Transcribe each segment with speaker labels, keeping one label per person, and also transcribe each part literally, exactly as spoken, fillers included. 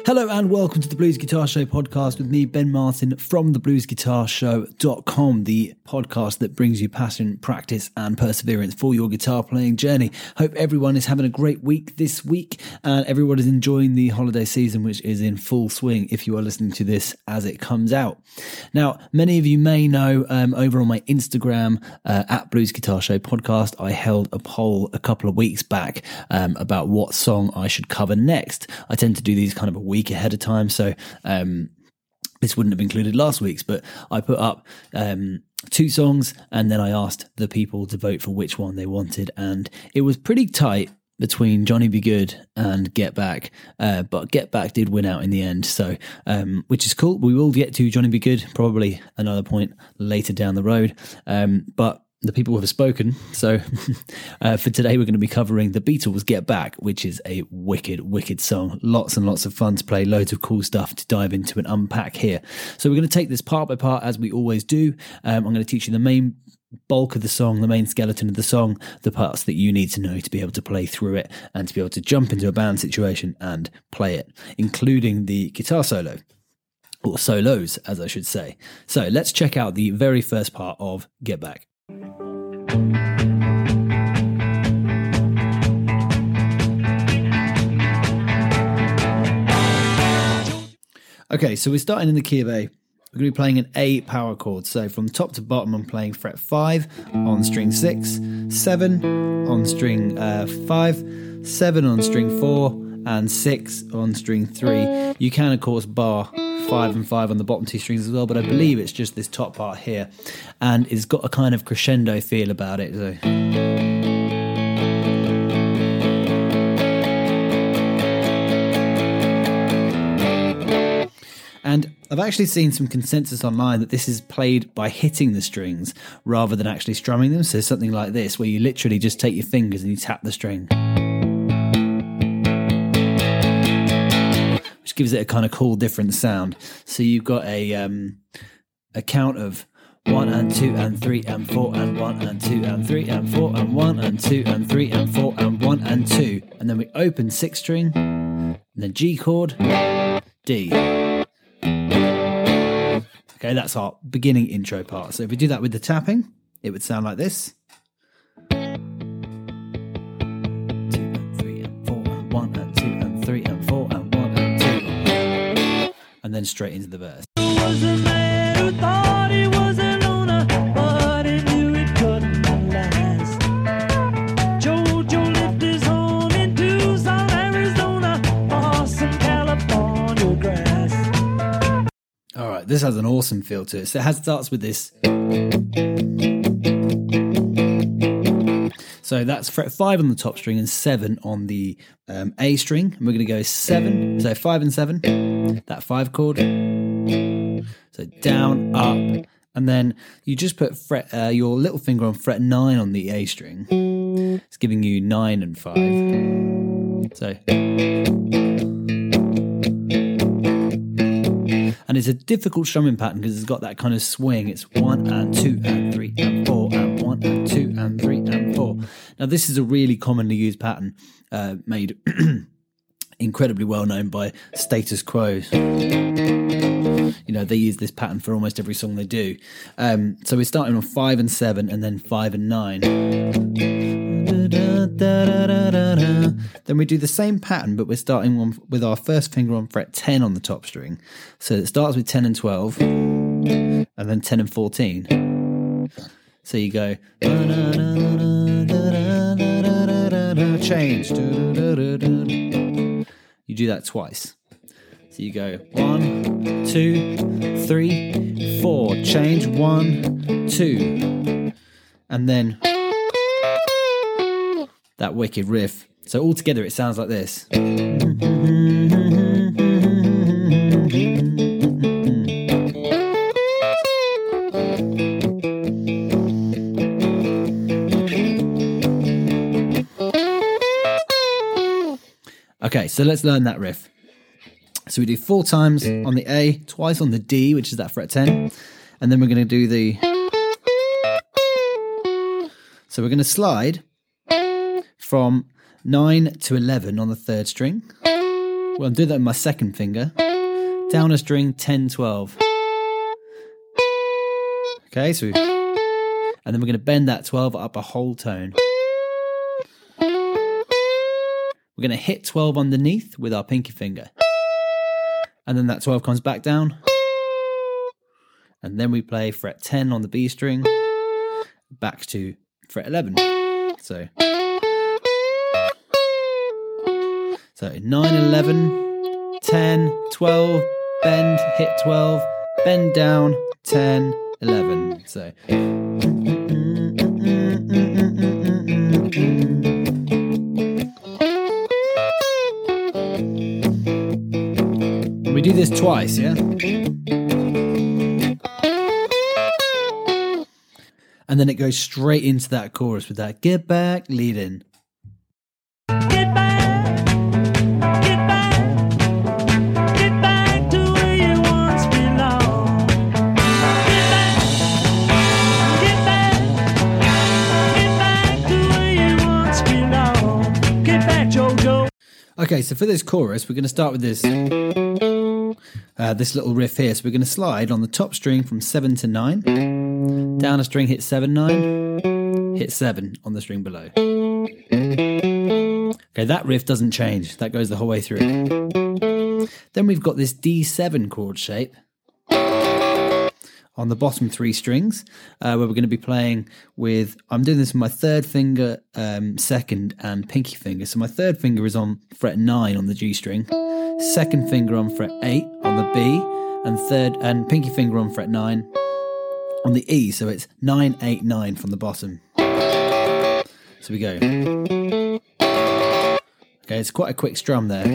Speaker 1: Hello and welcome to the Blues Guitar Show podcast with me, Ben Martin, from the blues guitar show dot com, the podcast that brings you passion, practice and perseverance for your guitar playing journey. Hope everyone is having a great week this week and everyone is enjoying the holiday season, which is in full swing if you are listening to this as it comes out. Now, many of you may know um, over on my Instagram, uh, at Blues Guitar Show Podcast, I held a poll a couple of weeks back um, about what song I should cover next. I tend to do these kind of a week ahead of time, so um this wouldn't have included last week's, but I put up um two songs and then I asked the people to vote for which one they wanted, and it was pretty tight between Johnny B. Goode and Get Back, uh, but Get Back did win out in the end, so um, which is cool. We will get to Johnny B. Goode probably another point later down the road, um, but the people have spoken. So uh, for today, we're going to be covering the Beatles' Get Back, which is a wicked, wicked song. Lots and lots of fun to play, loads of cool stuff to dive into and unpack here. So we're going to take this part by part as we always do. Um, I'm going to teach you the main bulk of the song, the main skeleton of the song, the parts that you need to know to be able to play through it and to be able to jump into a band situation and play it, including the guitar solo. Or solos, as I should say. So let's check out the very first part of Get Back. Okay, so we're starting in the key of A. We're going to be playing an A power chord. So from top to bottom, I'm playing fret five on string six, seven on string uh, five, seven on string four, and six on string three. You can, of course, bar five and five on the bottom two strings as well, but I believe it's just this top part here, and it's got a kind of crescendo feel about it. So. And I've actually seen some consensus online that this is played by hitting the strings rather than actually strumming them. So something like this, where you literally just take your fingers and you tap the string, which gives it a kind of cool, different sound. So you've got a um, a count of one and two and three and four and one and two and three and four and one and two and three and four and one and two, and then we open sixth string, and then G chord, D. Okay, that's our beginning intro part. So if we do that with the tapping, it would sound like this. Two and three and four and one and two and three and four and one and two, and then straight into the verse. Was a man who thought he was a loner, but he knew it couldn't last. Jojo lived his home in Tucson, Arizona, or some California grass. All right, this has an awesome feel to it. So it has, starts with this. So that's fret five on the top string and seven on the um, A string. And we're going to go seven, so five and seven, that five chord. So down, up, and then you just put fret uh, your little finger on fret nine on the A string. It's giving you nine and five. So, and it's a difficult strumming pattern because it's got that kind of swing. It's one and two and three and four and one and two and three and four. Now this is a really commonly used pattern, uh, made incredibly well known by Status Quo. You know, they use this pattern for almost every song they do. Um, so we're starting on five and seven and then five and nine. Then we do the same pattern, but we're starting on, with our first finger on fret ten on the top string. So it starts with ten and twelve, and then ten and fourteen. So you go change. You do that twice. So you go one, two, three, four, change, one, two, and then that wicked riff. So all together it sounds like this. Okay, so let's learn that riff. So we do four times on the A, twice on the D, which is that fret ten, and then we're going to do the... So we're going to slide from nine to eleven on the third string, Well, I'm doing that with my second finger. Down a string, ten, twelve. Okay, so, and then we're going to bend that twelve up a whole tone. We're going to hit twelve underneath with our pinky finger. And then that twelve comes back down. And then we play fret ten on the B string, back to fret eleven. So, so nine, eleven, ten, twelve, bend, hit twelve, bend down, ten, eleven. So. We do this twice, yeah? And then it goes straight into that chorus with that get back lead in.
Speaker 2: Get back, get back, get back to where you once belonged. Get back, get back, get back to where you once belonged. Get back, Jojo.
Speaker 1: Okay, so for this chorus, we're going to start with this uh, this little riff here. So we're going to slide on the top string from seven to nine. Down a string, hit seven, nine, hit seven on the string below. Okay, that riff doesn't change. That goes the whole way through. Then we've got this D seven chord shape on the bottom three strings, uh, where we're going to be playing with, I'm doing this with my third finger, um, second, and pinky finger. So my third finger is on fret nine on the G string, second finger on fret eight on the B, and third and pinky finger on fret nine on the E, so it's nine, eight, nine from the bottom. So we go. Okay, it's quite a quick strum there.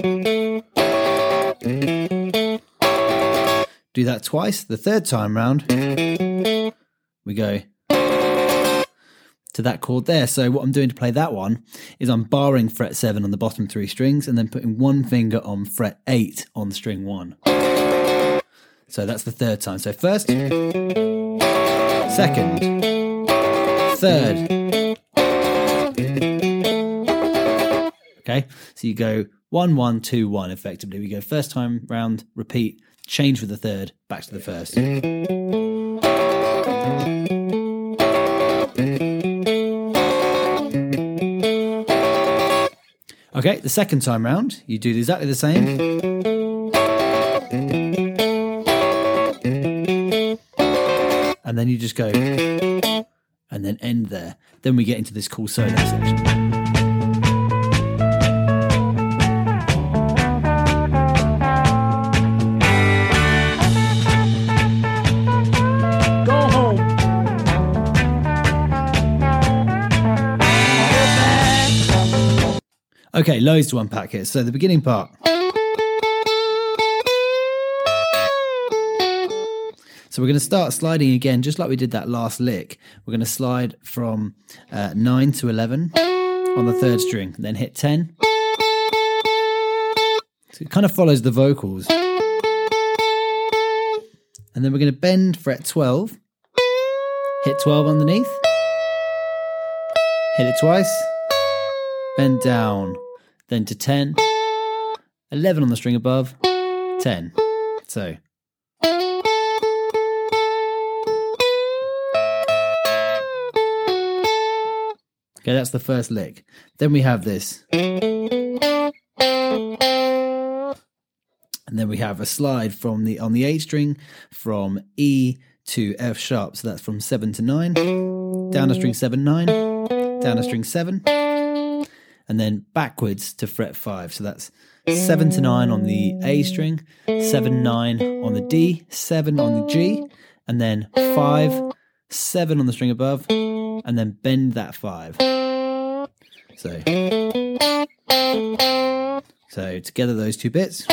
Speaker 1: Do that twice. The third time round, we go to that chord there. So what I'm doing to play that one is I'm barring fret seven on the bottom three strings and then putting one finger on fret eight on string one. So that's the third time. So first, second, third. Okay, so you go one, one, two, one effectively. We go first time round, repeat, change for the third, back to the first. Okay, the second time round, you do exactly the same. And then you just go, and then end there. Then we get into this cool solo section.
Speaker 2: Go home.
Speaker 1: Okay, loads to unpack here. So the beginning part. So we're going to start sliding again, just like we did that last lick. We're going to slide from uh, nine to eleven on the third string, then hit ten. So it kind of follows the vocals. And then we're going to bend fret twelve, hit twelve underneath, hit it twice, bend down, then to ten, eleven on the string above, ten. So. Okay, that's the first lick. Then we have this. And then we have a slide from the on the A string from E to F sharp. So that's from seven to nine. Down a string seven, nine. Down a string seven. And then backwards to fret five. So that's seven to nine on the A string, seven, nine on the D, seven on the G, and then five, seven on the string above, and then bend that five. So, so together those two bits.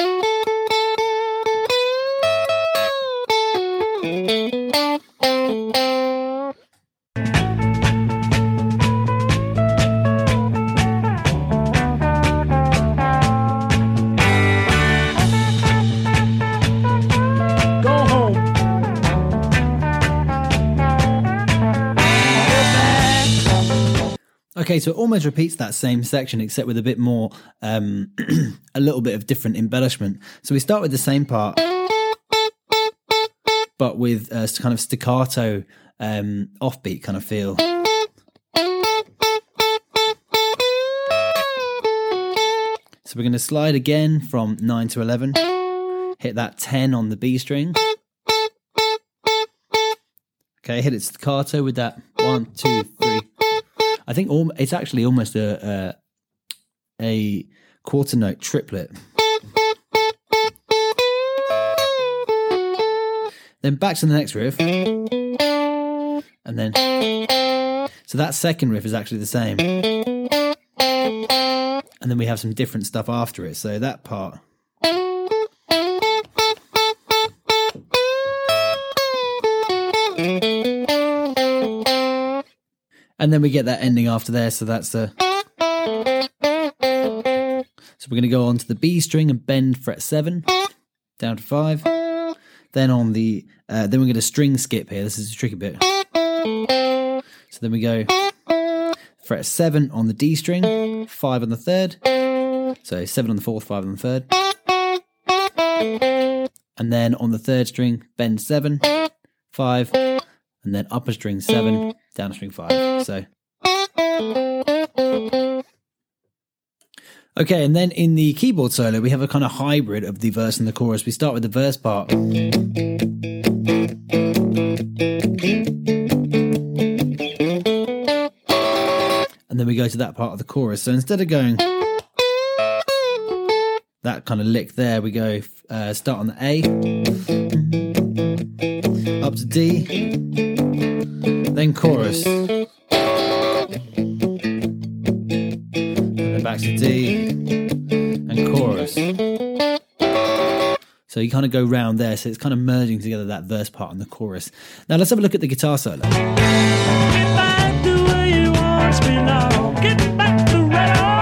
Speaker 1: Okay, so it almost repeats that same section, except with a bit more, um, a little bit of different embellishment. So we start with the same part, but with a kind of staccato, um, offbeat kind of feel. So we're going to slide again from nine to eleven, hit that ten on the B string. Okay, hit it staccato with that one, two, three. I think al- it's actually almost a, a a quarter note triplet. Then back to the next riff, and then so that second riff is actually the same, and then we have some different stuff after it. So that part. And then we get that ending after there, so that's the... So we're going to go on to the B string and bend fret seven, down to five. Then on the... Uh, then we're going to string skip here, this is a tricky bit. So then we go fret seven on the D string, five on the third. So seven on the fourth, five on the third. And then on the third string, bend seven, five, and then upper string seven, down string five. So, okay, and then in the keyboard solo, we have a kind of hybrid of the verse and the chorus. We start with the verse part. And then we go to that part of the chorus. So instead of going that kind of lick there, we go uh, start on the A, up to D, then chorus, and then back to D, and chorus. So you kind of go round there, so it's kind of merging together that verse part and the chorus. Now let's have a look at the guitar solo.
Speaker 2: Get back to where you once belonged. Get back to right on.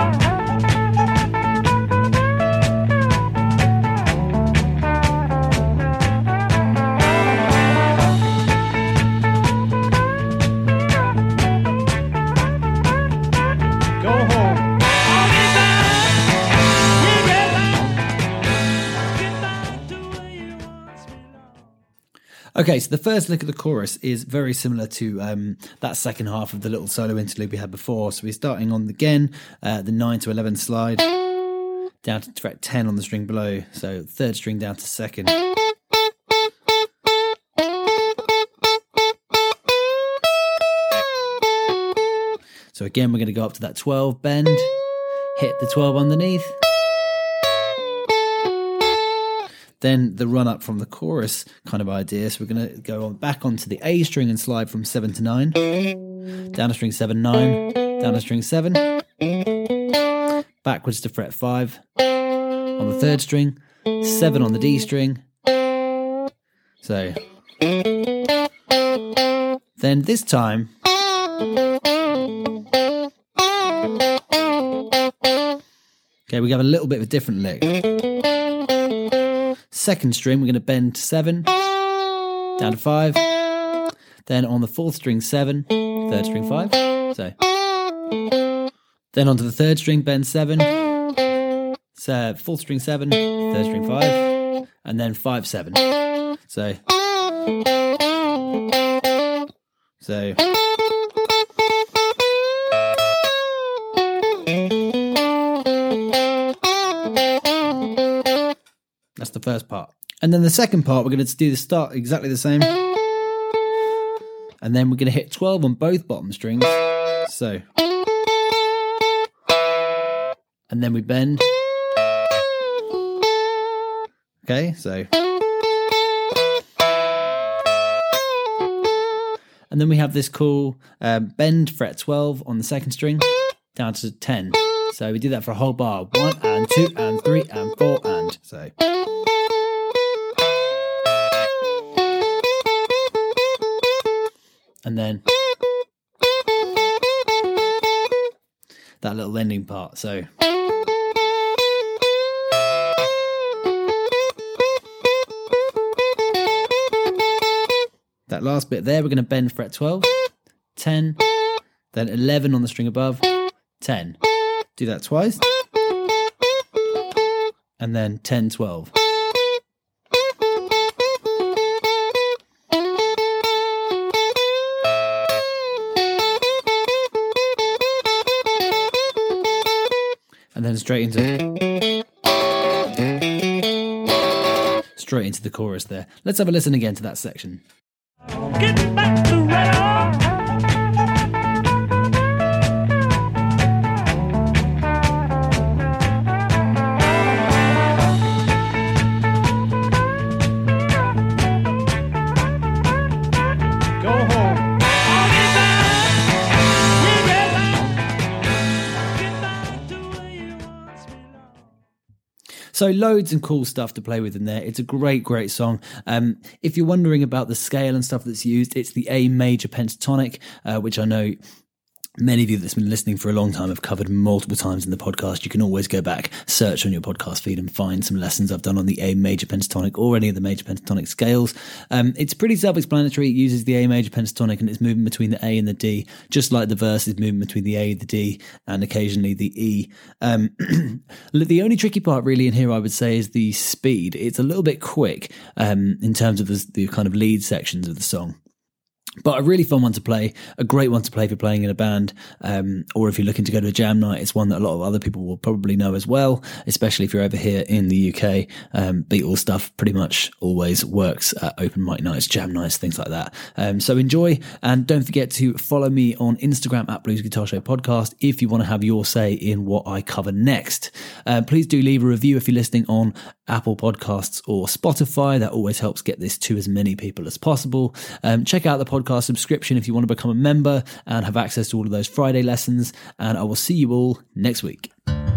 Speaker 2: Go home. I'll get back. Get back. Get back to where you once belonged.
Speaker 1: Okay, so the first lick of the chorus is very similar to um, that second half of the little solo interlude we had before. So we're starting on, again, uh, the nine to eleven slide, down to fret ten on the string below. So third string down to second. So again, we're going to go up to that twelve bend, hit the twelve underneath. Then the run up from the chorus kind of idea. So we're going to go on back onto the A string and slide from seven to nine. Down to string seven, nine. Down to string seven. Backwards to fret five. On the third string. seven on the D string. So. Then this time. Okay, we have a little bit of a different lick. Second string, we're going to bend to seven, down to five. Then on the fourth string, seven, third string, five. So, then onto the third string, bend seven, so fourth string, seven, third string, five, and then five, seven. So, so. That's the first part. And then the second part, we're going to do the start exactly the same. And then we're going to hit twelve on both bottom strings. So. And then we bend. Okay, so. And then we have this cool um, bend fret twelve on the second string down to ten. So we do that for a whole bar. One and two and three and four and so. And then that little ending part. So that last bit there, we're going to bend fret twelve, ten, then eleven on the string above. ten. Do that twice. And then ten, twelve. And then straight into straight into the chorus there. Let's have a listen again to that section.
Speaker 2: Get back to right on. Go home. I'll get back. We get back. Get back to where you once belonged.
Speaker 1: So loads and cool stuff to play with in there. It's a great, great song. Um, if you're wondering about the scale and stuff that's used, it's the A major pentatonic, uh, which I know many of you that's been listening for a long time have covered multiple times in the podcast. You can always go back, search on your podcast feed and find some lessons I've done on the A major pentatonic or any of the major pentatonic scales. Um, it's pretty self-explanatory. It uses the A major pentatonic and it's moving between the A and the D, just like the verse is moving between the A, the D, and occasionally the E. Um, the only tricky part really in here, I would say, is the speed. It's a little bit quick um, in terms of the, the kind of lead sections of the song. But a really fun one to play, a great one to play if you're playing in a band, um, or if you're looking to go to a jam night. It's one that a lot of other people will probably know as well, especially if you're over here in the U K. Um, Beatle stuff pretty much always works at open mic nights, jam nights, things like that. Um, so enjoy, and don't forget to follow me on Instagram at Blues Guitar Show Podcast if you want to have your say in what I cover next. Uh, please do leave a review if you're listening on Apple Podcasts or Spotify. That always helps get this to as many people as possible. Um, check out the podcast subscription if you want to become a member and have access to all of those Friday lessons. And I will see you all next week.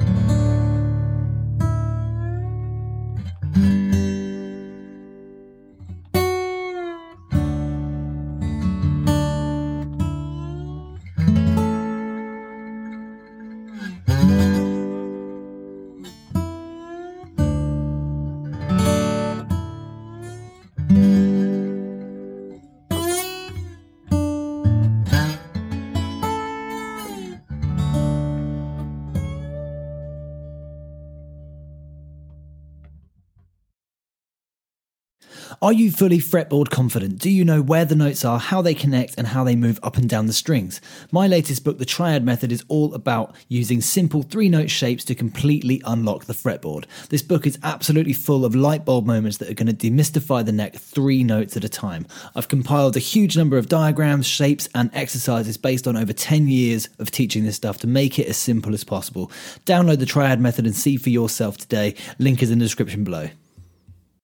Speaker 1: Are you fully fretboard confident? Do you know where the notes are, how they connect, and how they move up and down the strings? My latest book, The Triad Method, is all about using simple three-note shapes to completely unlock the fretboard. This book is absolutely full of light bulb moments that are going to demystify the neck three notes at a time. I've compiled a huge number of diagrams, shapes, and exercises based on over ten years of teaching this stuff to make it as simple as possible. Download The Triad Method and see for yourself today. Link is in the description below.